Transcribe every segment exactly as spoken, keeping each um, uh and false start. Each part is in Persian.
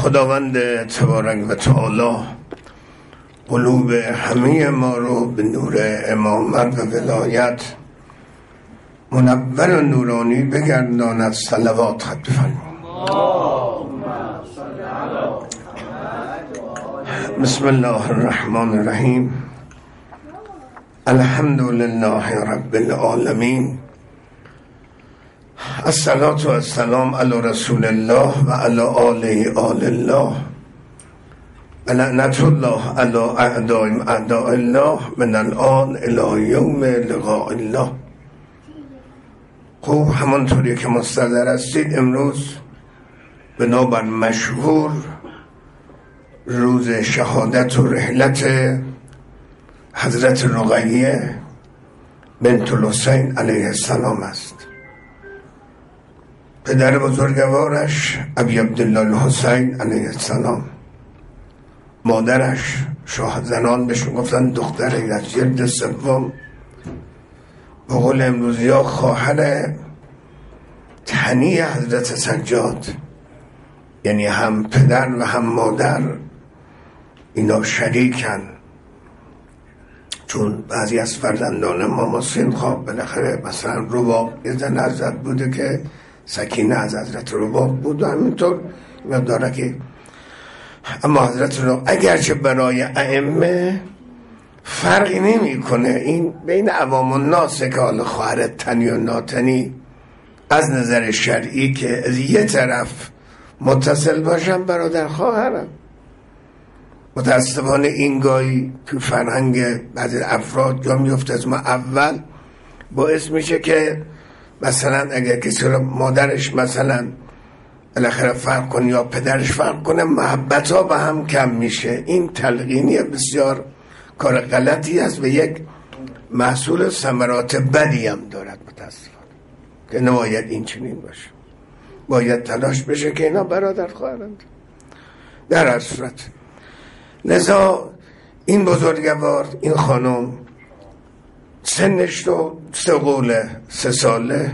خداوند تبارک و تعالی قلوب همه ما رو به نور امامت و ولایت منور و نورانی بگرداند. صلوات خط بفرمایید. بسم الله الرحمن الرحیم. الحمد لله رب العالمین. الصلاة و السلام علی رسول الله و علی آله آل الله و لعنت الله علی اعداء اعداء الله من الان الی یوم لقاء الله. خب همانطوری که مستحضر هستید امروز بنابر مشهور روز شهادت و رحلت حضرت رقیه بنت الحسین علیه السلام است. پدر بزرگوارش ابی عبدالله الحسین علیه السلام، مادرش شاه زنان بهش گفتن دختر یزید سوم، به قول امروزی ها خواهر تنی حضرت سجاد، یعنی هم پدر و هم مادر اینا شریکن. چون بعضی از فرزندان ما مسلم خواب بالاخره مثلا رباب یه زن حضرت بوده که سکینه از حضرت رباب بود و همینطور مقداره که اما حضرت رباب اگرچه برای ائمه فرقی نمی کنه، این بین عوام الناس که حال خواهر تنی و ناتنی از نظر شرعی که از یه طرف متصل باشن برادر خواهرم. متاسفانه این گاهی تو فرهنگ بعضی افراد جا میفته از ما اول باعث میشه که مثلا اگر کسی رو مادرش مثلا بالاخره فرق کنه یا پدرش فرق کنه محبت ها به هم کم میشه. این تلقینی بسیار کار غلطی است و یک محصول ثمرات بدی هم دارد متاسفانه که نباید این چنین باشه. باید تلاش بشه که اینا برادر خواهرند در هر صورت. لذا این بزرگوار این خانم سنش رو سه قوله سه ساله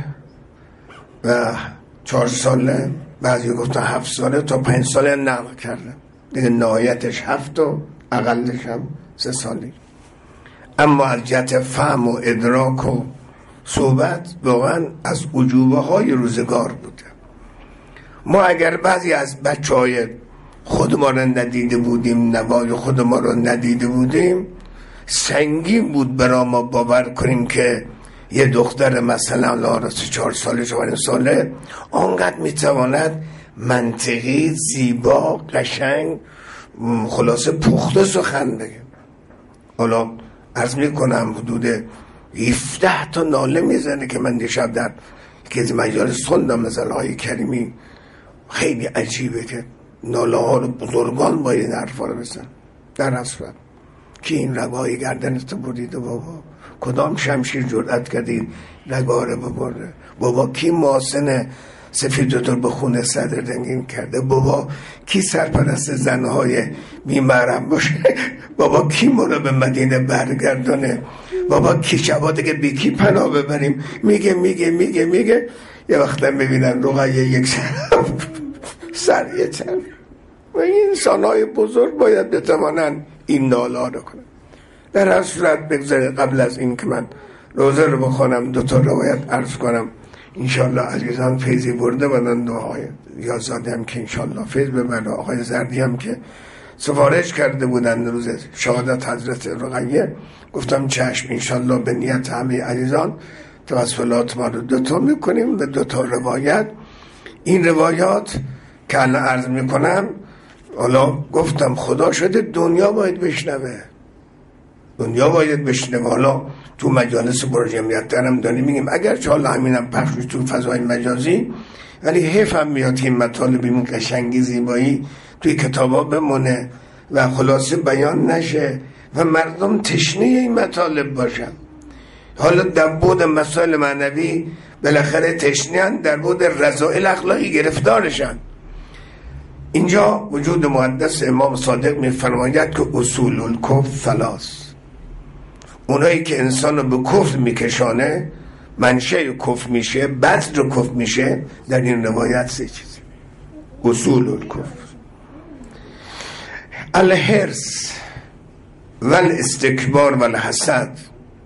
و چهار ساله، بعضی گفتن هفت ساله تا پنج ساله نقل کرده دیگه، نهایتش هفت و اقلش هم سه سالی. اما از جهت فهم و ادراک و صحبت واقعا از عجوبه های روزگار بوده. ما اگر بعضی از بچه های خود ما رو ندیده بودیم، نوای خود ما رو ندیده بودیم، سنگین بود برای ما باور کنیم که یه دختر مثلا لارس چهار ساله چهار ساله آنقدر میتواند منطقی زیبا قشنگ خلاصه پخته سخن بگه. حالا عرض میکنم حدود هفده تا ناله میزنه که من دیشب در که از مجالس خوندم مثلا های کریمی، خیلی عجیبه که ناله ها رو بزرگان باید این حرفا رو بزن. در اصلا کی این رگای گردنت بریده بابا؟ کدام شمشیر جرأت کردی رگاره ببره بابا؟ کی ماسن سفیدتو به خونه صدر رنگین کرده بابا؟ کی سرپرست زنهای بیمرم باشه بابا؟ کی ما رو به مدینه برگردانه بابا؟ کی شباده که بی کی پناه ببریم؟ میگه میگه میگه میگه یه وقتا ببینن رقیه یک سر سر یه تر و این انسانهای بزرگ باید بتوانن این نالا رو کنن. در هر صورت بگذارید قبل از این که من روزه رو بخونم دو تا روایت عرض کنم. انشالله عزیزان فیضی برده بودن دعای یا زاده هم که انشالله فیض ببرد. آقای زردی هم که سفارش کرده بودن روز شهادت حضرت رقیه، گفتم چشم انشالله به نیت همه عزیزان توسلات ما رو دو تا میکنیم به دو تا روایت. این روایات که الان عرض میکنم حالا گفتم خدا شده دنیا باید بشنوه، دنیا باید بشنوه. حالا تو مجالس برج جمعیت دارم داریم میگیم اگر چه حالا همینم پخش تو فضای مجازی، ولی حیف هم میاد این مطالب این قشنگی زیبایی توی کتابا بمونه و خلاصه بیان نشه و مردم تشنه این مطالب باشن. حالا در بود مسائل معنوی بالاخره تشنه‌اند، در بود رذائل اخلاقی گرفتارشن. اینجا وجود مقدس امام صادق میفرماید که اصول الکفر ثلاث، اونایی که انسان رو به کفر میکشانه منشأ کفر میشه، بذر کفر میشه. در این روایت سه چیز اصول الکفر. الحرص و الاستکبار و الحسد.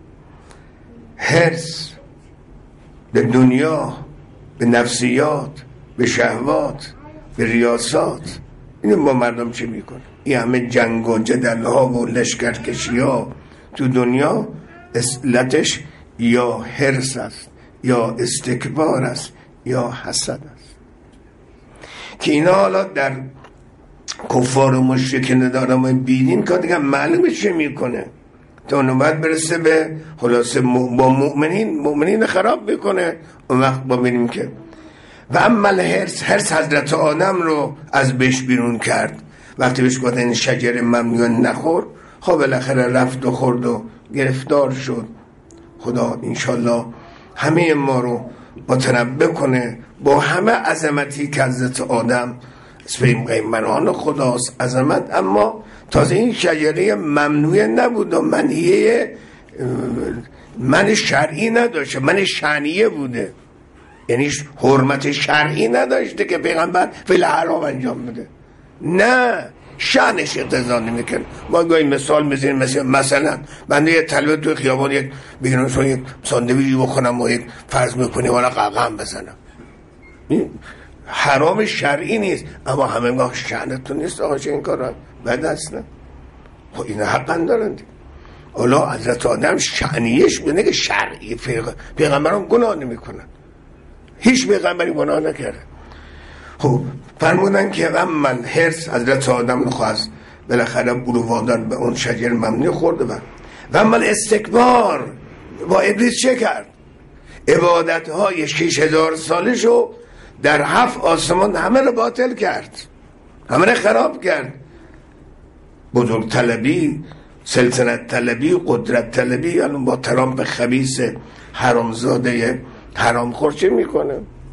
حرص به دنیا، به نفسیات، به شهوات، به ریاست. اینو با مردم چه میکنه؟ این همه جنگ و جدل ها و لشکرکشی ها تو دنیا علتش یا حرص است، یا استکبار است، یا حسد است، که اینا حالا در کفار و مشرکین دارم و بیدین که دیگه معلومه چه میکنه تا نوبت برسه به خلاصه با مؤمنین مؤمنین خراب میکنه. اون وقت با ببینیم که و اما الحرص، حرص حضرت آدم رو از بهش بیرون کرد. وقتی بهش گفتن این شجر ممنوع نخور، خب بالاخره رفت و خورد و گرفتار شد. خدا انشالله همه ما رو متنبه کنه با همه عظمتی که حضرت آدم پیغمبران خداست عظمت، اما تازه این شجره ممنوع نبود و منهیه من شرعی نداشته، من شأنیه بوده، یعنی حرمت شرعی نداشته که پیغمبر فعل حرام انجام بده. نه، شأنش اقتضا نمیکنه. ما گاهی مثال میزنیم، مثلا مثلا بنده یه طلبه تو خیابان یک بگیرم یک ساندویچی بخونم و یک فرض میکنیم والا قلقم بزنم، حرام شرعی نیست، اما همه گاه شأنتون نیست آقا چه این کار را بد است. نه خب این حقا دارند. اولا حضرت آدم شأنیش بینه که شرعی، پیغمبران گناه نمی کنن، هیچ پیغمبری گناه نکرده. خب فرمودن که اما حرص، حضرت آدم رو خواست بالاخره برو وادن به اون شجر ممنوع خورده بند. و اما استکبار، با ابلیس چه کرد؟ عبادت های شش هزار سالشو در هفت آسمان همه رو باطل کرد، همه رو خراب کرد. بزرگ طلبی، سلطنت طلبی، قدرت طلبی، یعنی با ترامپ خبیث حرامزاده حرامخور چه میکنه؟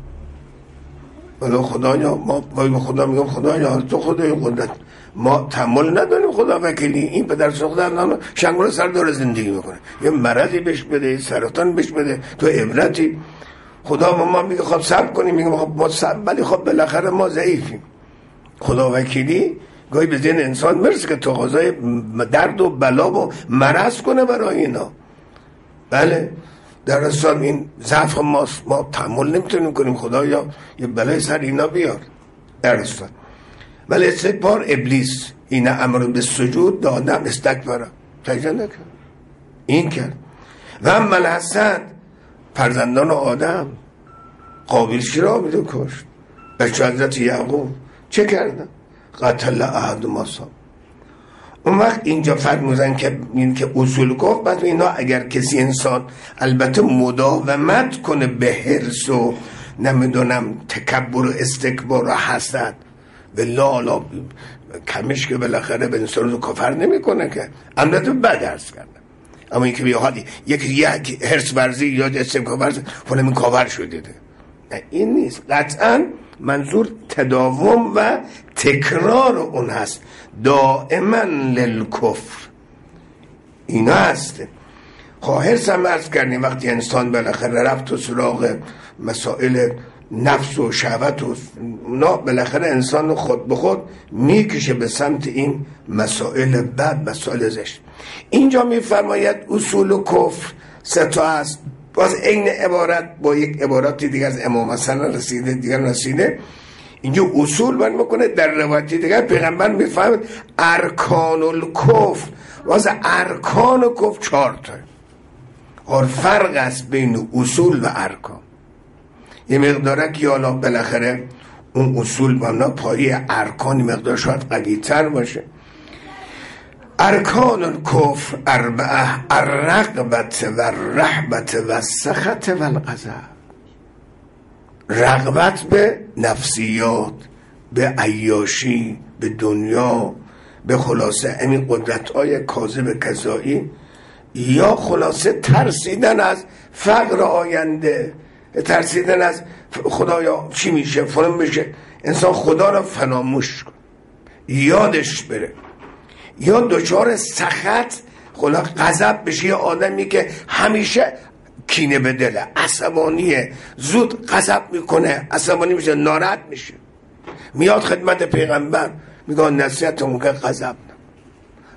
ولی خدایا ما با خدا میگم خدایا تو خدای قدرت، ما تحمل نداریم خدا وکیلی این پدر سوختن شنگول سر داره زندگی میکنه، یه مرضی بهش بده، سرطان بهش بده، تو عبرتی. خدا با ما میگه خب صبر کنیم، میگه خب ما صبر، ولی خب بالاخره ما ضعیفیم. خدا وکیلی گاهی به ذهن انسان مرسه که تقاضای درد و بلا و مرض کنه برای اینا. بله در اصل این ضعف ما ما تحمل نمیتونیم کنیم، خدایا یه بلای سر اینا بیار در اصل. ولی استکبار ابلیس، این امر به سجود دادم استکبارم سجده نکرد، این کرد. و اما الحسد، فرزندان آدم قابیل را میده کشت. بچه حضرت یعقوب چه کردن؟ قتل احد ماسا. اون وقت اینجا فرمودن که این که اصول گفت بعد اینا اگر کسی انسان البته مداومت کنه به حرص و نمیدونم تکبر و استکبار و حسد و لالا کمش که بالاخره به انسان رو کافر نمیکنه که البته بد عرض کردن، اما این که بیاهادی یکی یک حرص ورزی یا استکبار ورزی فلان کافر شده ده. نه این نیست، قطعا منظور تداوم و تکرار اون هست، دائما للکفر اینا هست. خواهرس هم عرض کردیم وقتی انسان بالاخره رفت و سراغ مسائل نفس و شهوت و اونا، بالاخره انسان خود به خود میکشه به سمت این مسائل بد، مسائل زشت. اینجا میفرماید اصول و کفر سه تا هست، باز این عبارت با یک عبارتی دیگر از امام حسن رسیده دیگر رسیده. اینجا اصول بند میکنه، در روایتی دیگر پیغمبر میفهمد ارکان الکفر، باز ارکان کفر چهار تا اور فرق است بین اصول و ارکان. یه مقداره که حالا بالاخره اون اصول بنا پایه ارکان مقدار شاید قوی تر باشه. ارکان الکفر اربعه، الرغبت و الرهبت و السخط و الغضب. رغبت به نفسیات، به عیاشی، به دنیا، به خلاصه همین قدرت‌های کاذب کذایی، یا خلاصه ترسیدن از فقر آینده، ترسیدن از خدایا چی میشه فلان میشه، انسان خدا را فراموش کن یادش بره. یا دچار سخط خلا غضب بشه، یه آدمی که همیشه کینه به دله، عصبانیه، زود غضب میکنه، عصبانی میشه، ناراحت میشه، میاد خدمت پیغمبر میگه نصیحت ممکن غضب نه.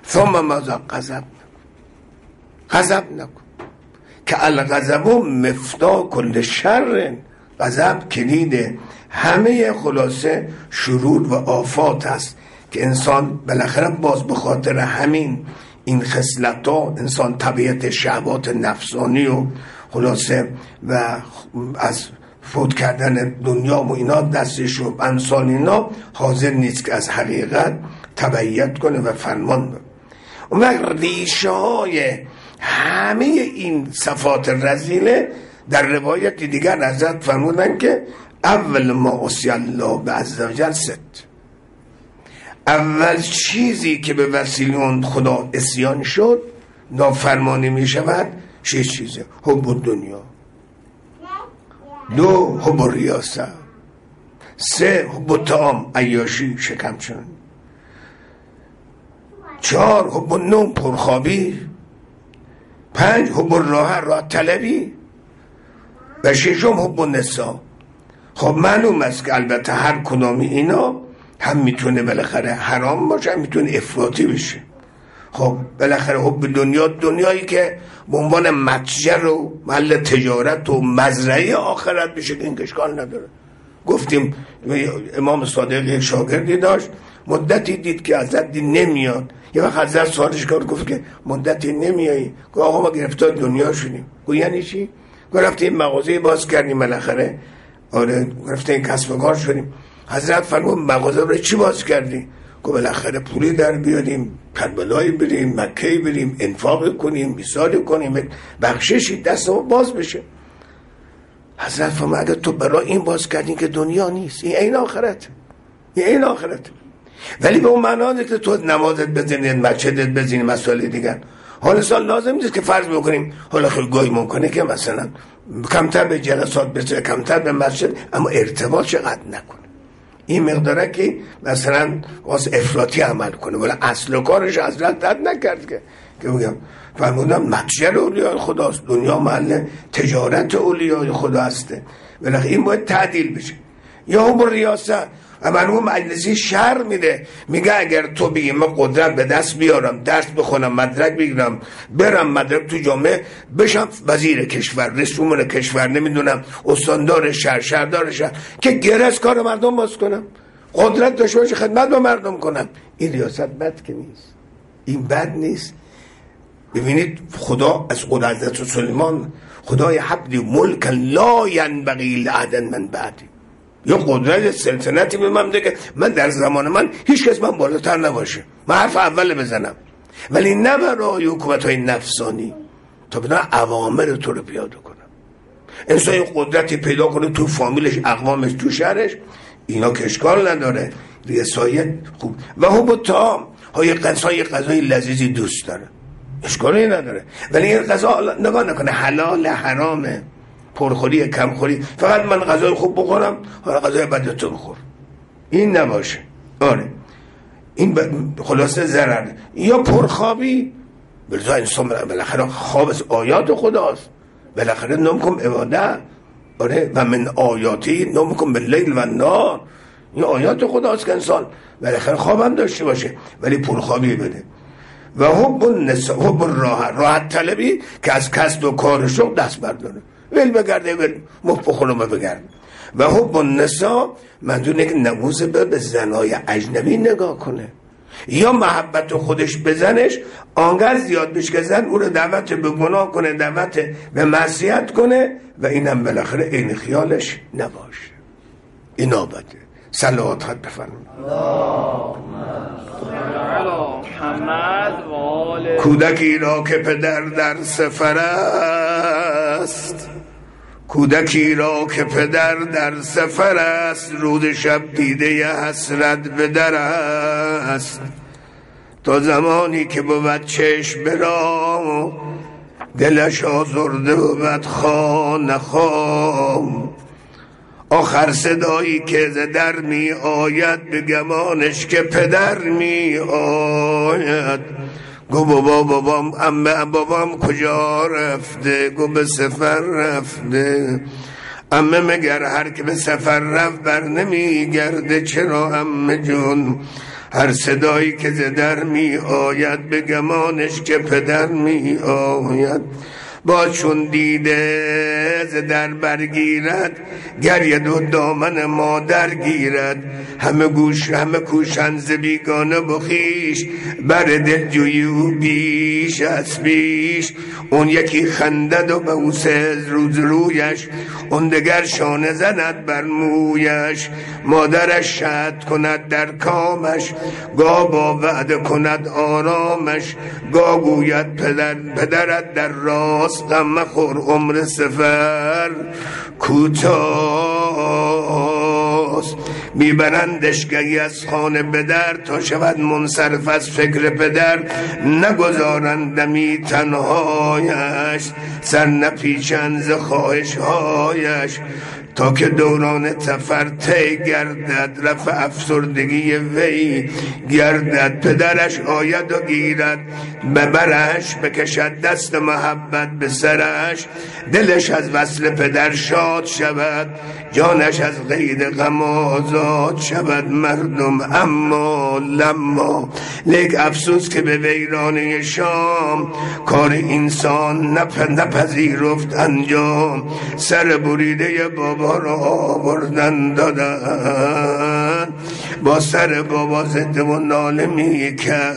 ثم ماذا؟ غضب غضب نکن که الغضب مفتاح کل شر. غضب کلید همه خلاصه شرور و آفات است که انسان بالاخره باز به خاطر همین این خصلت‌ها انسان طبیعت شهوات نفسانی و خلاصه و از فوت کردن دنیا و اینا دستش و انسان اینا حاضر نیست که از حقیقت تبعیت کنه و فرمان بده. اون وقت ریشه های همه این صفات رذیله در روایت دیگر حضرت فرمودن که اول ما عصی الله به عزوجل ست. اول چیزی که به وسیله اون خدا عصیان شد نافرمانی می شود شش چیزه: حب دنیا، دو حب ریاست، سه حب طعام عیاشی شکمچون، چهار حب نوم پرخوابی، پنج حب راه راه طلبی و ششم حب نسا. خب معلوم است که البته هر کدامی اینا هم میتونه بالاخره حرام باشه، هم میتونه افراطی بشه. خب بالاخره حب دنیا، دنیایی که به عنوان متجر و محل تجارت و مزرعه آخرت بشه که این اشکال نداره. گفتیم امام صادق یک شاگردی داشت، مدتی دید که حضرت نمیاد. یه وقت حضرت سوالش کرد، گفت که مدتی نمیایی. گفت آقا ما گرفتار دنیا شدیم. گفت یعنی چی؟ گفت رفتیم مغازه باز کردیم بالاخره. آره گرفتیم کسب و کار شدیم. حضرت فرمود مغازه رو چی باز کردی؟ گفت بالاخره پولی در بیاریم، کربلایی بریم، مکه‌ای بریم، انفاق کنیم، میثاق کنیم، بخششی دست ما باز بشه. حضرت فرمود اگه تو برای این باز کردین که دنیا نیست، این عین آخرت، این عین آخرت. ولی به اون معنا نیست که تو نمازت بزنی، مسجدت بزنی، مسائل دیگر. حالا سال لازم نیست که فرض بکنیم حالا خیلی گاهی ممکنه که مثلا کمتر به جلسات بشه، کمتر به مسجد، اما ارتباط چقدر نکنه. این مقداره که مثلا واسه افراطی عمل کنه، ولی اصل و کارش حضرت رد نکرد که که بگم فرمودم متجر اولیای خداست، دنیا محل تجارت اولیای خدا هسته، ولی این باید تعدیل بشه. یا هم ریاست امنو مجلسی شر میده، میگه اگر تو بگی من قدرت به دست بیارم، درس بخونم، مدرک بگیرم، برم مدرک تو جامعه بشم وزیر کشور، رئیس جمهور کشور، نمیدونم استاندار شهر، شهردار شهر، که گرس کار مردم باز کنم، قدرت داشته باشه خدمت به مردم کنم، این ریاست بد که نیست، این بد نیست. ببینید خدا از خود حضرت سلیمان، خدای حبلی ملک لا ینبغی لأحد من بعدی، یا قدرت سلطنتی به من بده که من در زمان من هیچ کس من بالاتر نباشه، من حرف اول بزنم، ولی نه برای حکومت های نفسانی، تا بدن اوامر تو رو پیاده کنم. انسان قدرتی پیدا کنه تو فامیلش، اقوامش، تو شهرش، اینا که اشکال نداره، ریسایت خوب. و حب طعام، های غذای غذای لذیذی دوست داره، اشکالی نداره، ولی این غذا نگاه نکنه حلال حرامه، پرخوری کمخوری، فقط من غذای خوب بخورم حالا غذای بد تو بخور، این نباشه. آره این خلاصه ضرر. یا پرخوابی، بلزا انسان بالاخره خواب از آیات خداست، بالاخره نمکن عبادت. آره و من آیاتی نمکن باللیل و النهار، این آیات خداست که انسان بالاخره خواب هم داشته باشه ولی پرخوابی بده. و حب النساء، حب الراحت، راحت طلبی که از کسب و کار شغل دست برداره، ول بگرده، ول مفت بخورم بگرده. و حب النساء منظور اینه که نموز به زنای اجنبی نگاه کنه، یا محبت خودش به زنش آنقدر زیاد بشه که زن او رو دعوت به گناه کنه، دعوت به معصیت کنه و اینم بالاخره این خیالش نباشه. اینا بده. صلوات خط بفرمایید. کودکی را که پدر در سفر است، کودکی را که پدر در سفر است، روز شب دیده ی حسرت به در است. تا زمانی که بود چشم برا، دلش آزرده بود خانه خام. آخر صدایی که ز در می آید، به گمانش که پدر می آید. گو بابا بابام عمه بابام کجا رفته، گو به سفر رفته. عمه مگر هر که به سفر رفت بر نمی گرده، چرا عمه جون هر صدایی که ز در می آید به گمانش که پدر می آید. با چون دیده ز در برگیرد گرید و دامن مادر گیرد. همه گوش همه کوشند ز بیگانه بخیش بر دل جویی او بیش از بیش. اون یکی خندد و به او سز روز رویش اون دگر شانه زند بر مویش. مادرش شهد کند در کامش گاه با وعده کند آرامش. گاه گوید پدر پدرت در راست غم مخور عمر سفر کوتاست. میبرندش گهی از خانه به در تا شود منصرف از فکر پدر. نگذارندمی تنهایش سر نپیچند ز خواهش هایش. تا که دوران سفر طی گردد رفع افسردگی وی گردد. پدرش آید و گیرد به برش بکشد دست محبت به سرش. دلش از وصل پدر شاد شود جانش از قید غم آزاد شود. مردم اما لما لیک افسوس که به ویرانه شام کار انسان نپ نپذیرفت انجام. سر بریده بابا را آوردن دادن با سر بابا زنده و ناله می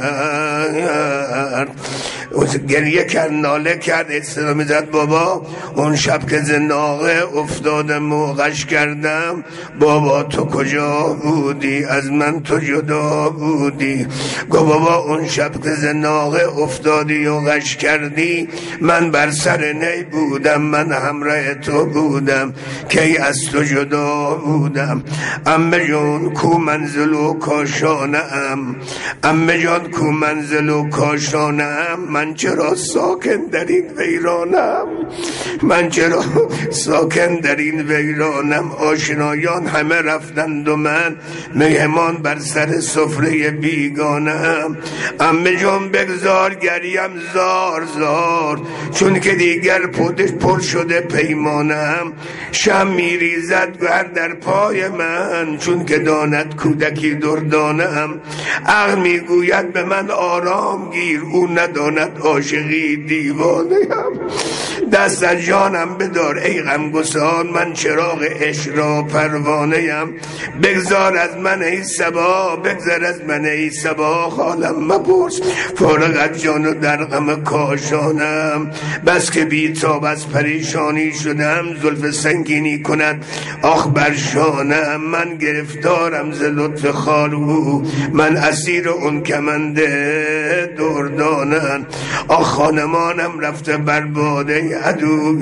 کرد. گریه کرد ناله کرد استرا می زد بابا اون شب که زناقه افتادم موقعش کردم. بابا تو کجا بودی از من تو جدا بودی. گو بابا اون شب که زناقه افتادی و غش کردی من بر سر نی بودم من همراه تو بودم کی از تو جدا بودم. امه جون کو منزل و کاشانه ام امه جان کو منزل و کاشانه ام. من چرا ساکن در این ویرانم من چرا ساکن در این ویرانم. آشنایان همه رفتند و من مهمان بر سر سفره بیگانم. امه جان بگذار گریم زار زار چون که دیگر پودش پر شده پیمانم. شم میریزد گوهر در پای من چون که داند کودکی دردانم. عقل میگوید به من آرام گیر او نداند عاشقی دیوانه‌ام. دست از جانم بدار ای غمگسار من چراغ عشق را پروانه‌ام. بگذار از من ای صبا بگذر از من ای صبا حالم مپرس فارغ از جان و در غم کاشانم. بس که بی‌تاب از پریشانی شدم زلف سنگینی کند آخ بر شانم. من گرفتارم ز لطف خالو من اسیر اون کمند دردانم. آخ خانمانم رفته برباده عدو.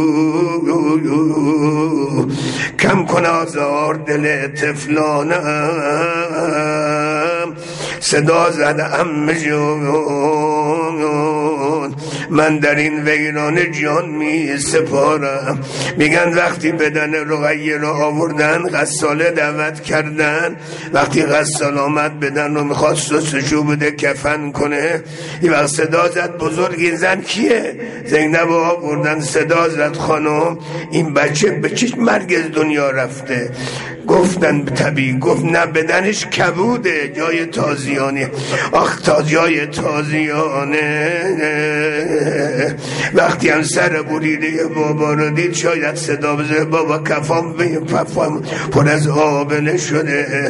کم کن آزار دل طفلانم. صدا زده عمه جون من در این ویران جان می سپارم. میگن وقتی بدن رقیه را آوردن غساله دعوت کردن. وقتی غسال آمد بدن رو میخواست سسشو بده کفن کنه این وقت صدا زد بزرگی زن کیه؟ زینب آوردن. صدا زد خانم این بچه به چه مرگ از دنیا رفته؟ گفتن طبیعی. گفت نه بدنش کبوده جای تازیانه. آخ تا جای تازیانه. وقتی هم سر بریده بابا رو دید شاید صدا بزه بابا کفام پفام پر از آبله شده.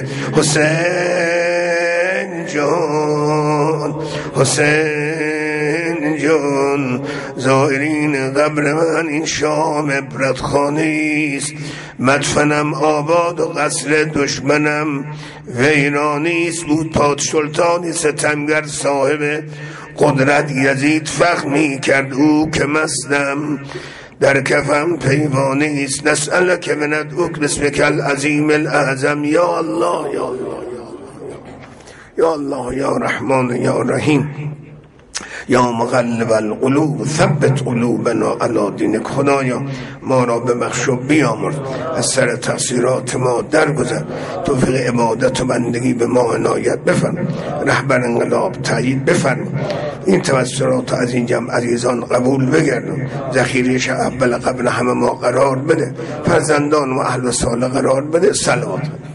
حسین جان حسین جان زائرین قبر من این شام عبرت خانه‌ایست. مدفنم آباد و قصر دشمنم ویرانیست. بود پاد سلطانی ستمگر صاحب قدرت یزید فخر می کرد او که مستم در کفم پیوانیست. نسألک من ادعوک باسمک العظیم الاعظم یا الله یا الله یا الله یا رحمان یا رحیم یا مقلب القلوب ثبت قلوبنا علی دینک. خدایا ما را به بخش و بیامرز از سر تقصیرات ما درگذر. توفیق عبادت و بندگی به ما عنایت بفرما. رهبر انقلاب تایید بفرما. این توسلات از این جمع عزیزان قبول بگردن. ذخیره‌اش اول قبل همه ما قرار بده. فرزندان و اهل و سال قرار بده. صلوات